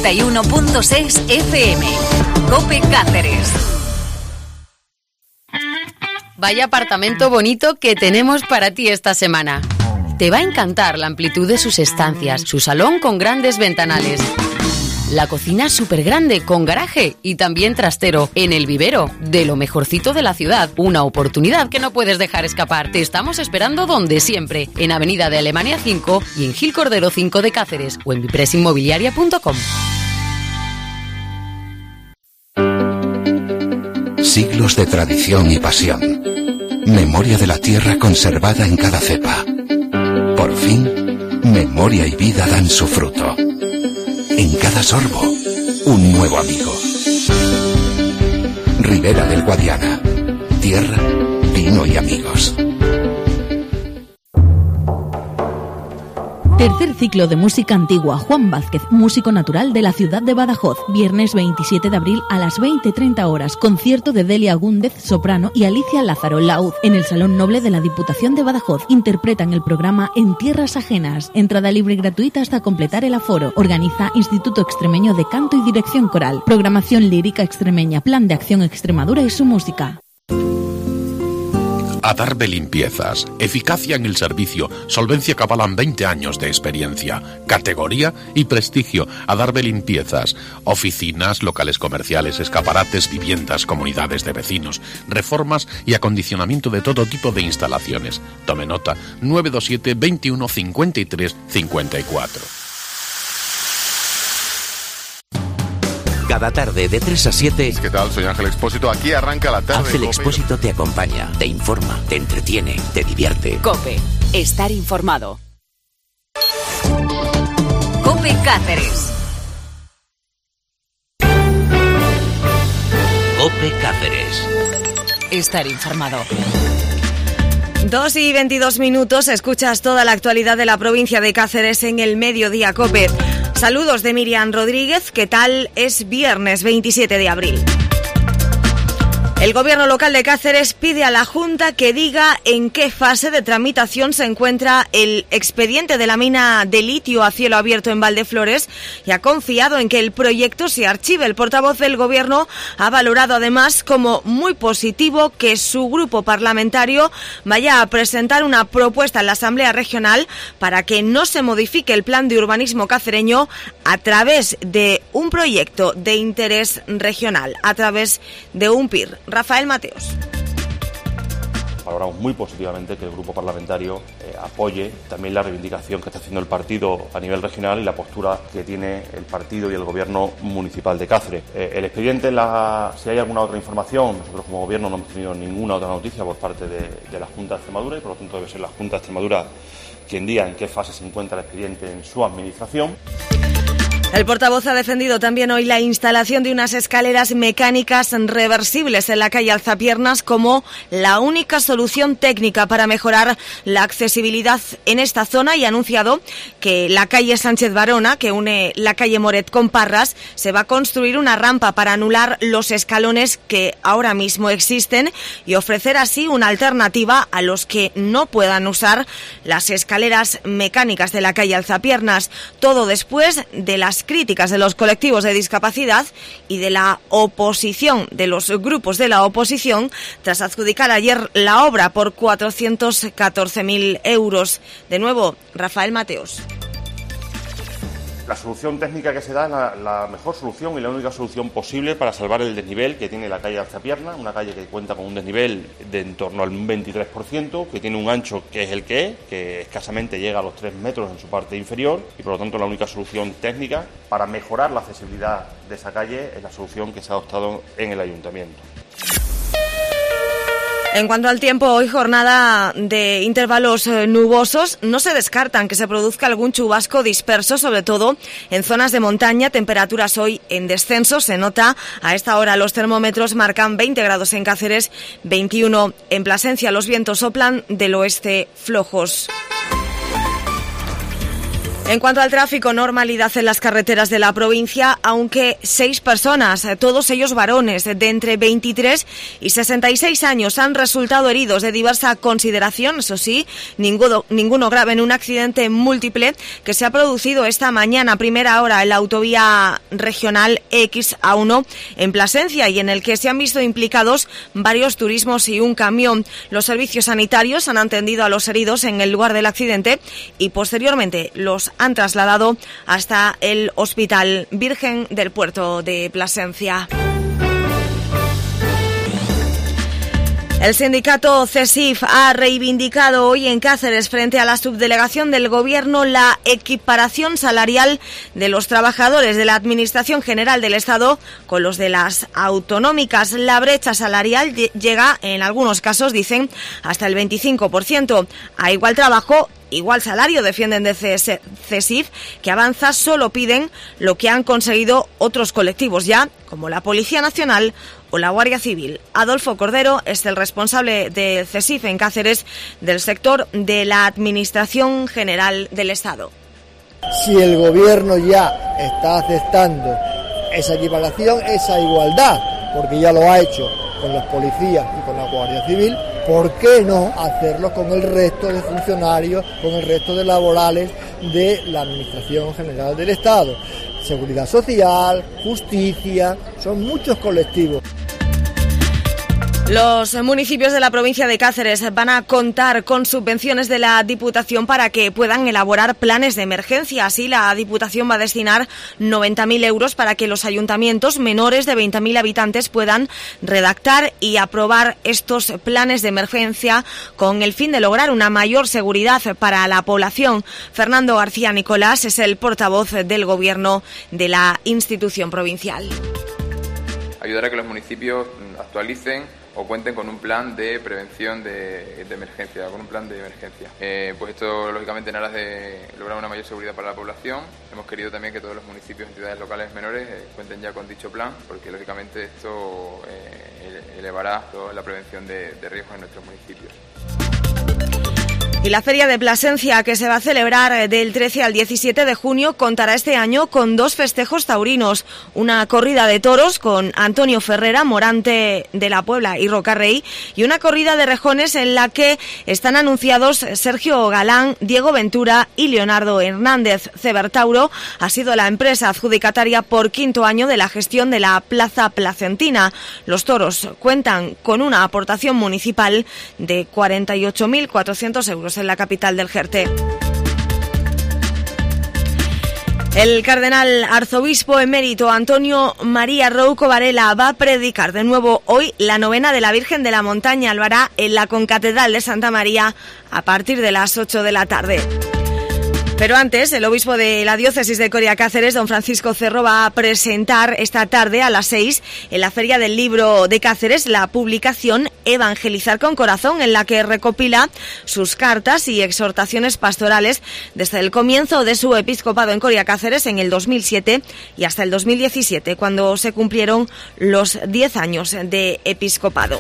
91.6 FM. COPE Cáceres. Vaya apartamento bonito que tenemos para ti esta semana. Te va a encantar la amplitud de sus estancias, su salón con grandes ventanales, la cocina súper grande con garaje y también trastero en el vivero, de lo mejorcito de la ciudad. Una oportunidad que no puedes dejar escapar. Te estamos esperando donde siempre, en Avenida de Alemania 5 y en Gil Cordero 5 de Cáceres o en vipresinmobiliaria.com. Siglos de tradición y pasión. Memoria de la tierra conservada en cada cepa. Por fin, memoria y vida dan su fruto. En cada sorbo, un nuevo amigo. Ribera del Guadiana. Tierra, vino y amigos. Tercer ciclo de música antigua. Juan Vázquez, músico natural de la ciudad de Badajoz. Viernes 27 de abril a las 20:30 horas. Concierto de Delia Gúndez, soprano, y Alicia Lázaro, laúd, en el Salón Noble de la Diputación de Badajoz. Interpretan el programa En Tierras Ajenas. Entrada libre y gratuita hasta completar el aforo. Organiza Instituto Extremeño de Canto y Dirección Coral. Programación lírica extremeña. Plan de acción Extremadura y su música. Adarve Limpiezas. Eficacia en el servicio. Solvencia que avalan 20 años de experiencia. Categoría y prestigio. Adarve Limpiezas. Oficinas, locales comerciales, escaparates, viviendas, comunidades de vecinos, reformas y acondicionamiento de todo tipo de instalaciones. Tome nota. 927 21 53 54. Cada tarde de 3 a 7... ¿Qué tal? Soy Ángel Expósito. Aquí arranca la tarde. Ángel Expósito te acompaña, te informa, te entretiene, te divierte. COPE. Estar informado. COPE Cáceres. COPE Cáceres. Estar informado. 2:22, escuchas toda la actualidad de la provincia de Cáceres en el Mediodía COPE. Saludos de Miriam Rodríguez, ¿qué tal? Es viernes 27 de abril. El Gobierno local de Cáceres pide a la Junta que diga en qué fase de tramitación se encuentra el expediente de la mina de litio a cielo abierto en Valdeflores y ha confiado en que el proyecto se archive. El portavoz del Gobierno ha valorado además como muy positivo que su grupo parlamentario vaya a presentar una propuesta en la Asamblea Regional para que no se modifique el plan de urbanismo cacereño a través de un proyecto de interés regional, a través de un PIR. Rafael Mateos. Valoramos muy positivamente que el grupo parlamentario apoye también la reivindicación que está haciendo el partido a nivel regional y la postura que tiene el partido y el gobierno municipal de Cáceres. El expediente, si hay alguna otra información, nosotros como gobierno no hemos tenido ninguna otra noticia por parte de la Junta de Extremadura y por lo tanto debe ser la Junta de Extremadura quien diga en qué fase se encuentra el expediente en su administración. El portavoz ha defendido también hoy la instalación de unas escaleras mecánicas reversibles en la calle Alzapiernas como la única solución técnica para mejorar la accesibilidad en esta zona y ha anunciado que la calle Sánchez Barona, que une la calle Moret con Parras, se va a construir una rampa para anular los escalones que ahora mismo existen y ofrecer así una alternativa a los que no puedan usar las escaleras mecánicas de la calle Alzapiernas. Todo después de las críticas de los colectivos de discapacidad y de la oposición, de los grupos de la oposición, tras adjudicar ayer la obra por 414.000 euros. De nuevo, Rafael Mateos. La solución técnica que se da es la mejor solución y la única solución posible para salvar el desnivel que tiene la calle Alzapierna, una calle que cuenta con un desnivel de en torno al 23%, que tiene un ancho que es el que escasamente llega a los 3 metros en su parte inferior y por lo tanto la única solución técnica para mejorar la accesibilidad de esa calle es la solución que se ha adoptado en el ayuntamiento. En cuanto al tiempo, hoy jornada de intervalos nubosos. No se descartan que se produzca algún chubasco disperso, sobre todo en zonas de montaña. Temperaturas hoy en descenso. Se nota a esta hora los termómetros marcan 20 grados en Cáceres, 21 en Plasencia. Los vientos soplan del oeste flojos. En cuanto al tráfico, normalidad en las carreteras de la provincia, aunque 6 personas, todos ellos varones de entre 23 y 66 años, han resultado heridos de diversa consideración, eso sí, ninguno grave, en un accidente múltiple que se ha producido esta mañana a primera hora en la autovía regional XA1 en Plasencia, y en el que se han visto implicados varios turismos y un camión. Los servicios sanitarios han atendido a los heridos en el lugar del accidente y posteriormente los han trasladado hasta el Hospital Virgen del Puerto de Plasencia. El sindicato CESIF ha reivindicado hoy en Cáceres, frente a la subdelegación del Gobierno, la equiparación salarial de los trabajadores de la Administración General del Estado con los de las autonómicas. La brecha salarial llega, en algunos casos, dicen, hasta el 25%. A igual trabajo, igual salario, defienden de CESIF, que avanza, solo piden lo que han conseguido otros colectivos ya, como la Policía Nacional o la Guardia Civil. Adolfo Cordero es el responsable de CESIF en Cáceres, del sector de la Administración General del Estado. Si el Gobierno ya está aceptando esa equiparación, esa igualdad, porque ya lo ha hecho con los policías y con la Guardia Civil, ¿por qué no hacerlo con el resto de funcionarios, con el resto de laborales de la Administración General del Estado? Seguridad Social, Justicia, son muchos colectivos. Los municipios de la provincia de Cáceres van a contar con subvenciones de la Diputación para que puedan elaborar planes de emergencia. Así, la Diputación va a destinar 90.000 euros para que los ayuntamientos menores de 20.000 habitantes puedan redactar y aprobar estos planes de emergencia con el fin de lograr una mayor seguridad para la población. Fernando García Nicolás es el portavoz del Gobierno de la institución provincial. Ayudar a que los municipios actualicen o cuenten con un plan de prevención de emergencia, con un plan de emergencia. Pues esto, lógicamente, en aras de lograr una mayor seguridad para la población, hemos querido también que todos los municipios y entidades locales menores cuenten ya con dicho plan, porque lógicamente esto elevará toda la prevención de riesgos en nuestros municipios. Y la Feria de Plasencia, que se va a celebrar del 13 al 17 de junio, contará este año con 2 festejos taurinos. Una corrida de toros con Antonio Ferrera, Morante de la Puebla y Rocarrey, y una corrida de rejones en la que están anunciados Sergio Galán, Diego Ventura y Leonardo Hernández. Cebertauro ha sido la empresa adjudicataria por 5º año de la gestión de la Plaza Placentina. Los toros cuentan con una aportación municipal de 48.400 euros en la capital del Jerte. El cardenal arzobispo emérito Antonio María Rouco Varela va a predicar de nuevo hoy la novena de la Virgen de la Montaña. Lo hará en la Concatedral de Santa María a partir de las 8 de la tarde. Pero antes, el obispo de la diócesis de Coria Cáceres, don Francisco Cerro, va a presentar esta tarde a las 6 en la Feria del Libro de Cáceres la publicación Evangelizar con Corazón, en la que recopila sus cartas y exhortaciones pastorales desde el comienzo de su episcopado en Coria Cáceres en el 2007 y hasta el 2017, cuando se cumplieron los 10 años de episcopado.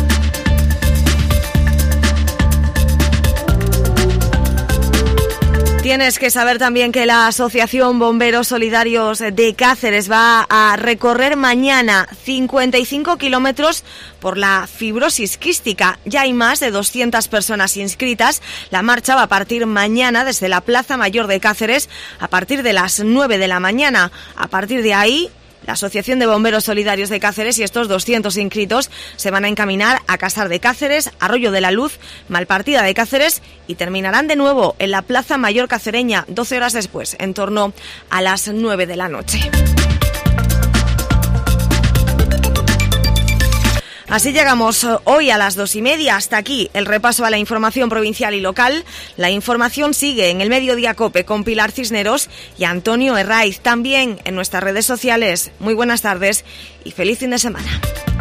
Tienes que saber también que la Asociación Bomberos Solidarios de Cáceres va a recorrer mañana 55 kilómetros por la fibrosis quística. Ya hay más de 200 personas inscritas. La marcha va a partir mañana desde la Plaza Mayor de Cáceres a partir de las 9 de la mañana. A partir de ahí, la Asociación de Bomberos Solidarios de Cáceres y estos 200 inscritos se van a encaminar a Casar de Cáceres, Arroyo de la Luz, Malpartida de Cáceres y terminarán de nuevo en la Plaza Mayor cacereña 12 horas después, en torno a las 9 de la noche. Así llegamos hoy a las 2:30. Hasta aquí el repaso a la información provincial y local. La información sigue en el Mediodía COPE con Pilar Cisneros y Antonio Herraiz. También en nuestras redes sociales. Muy buenas tardes y feliz fin de semana.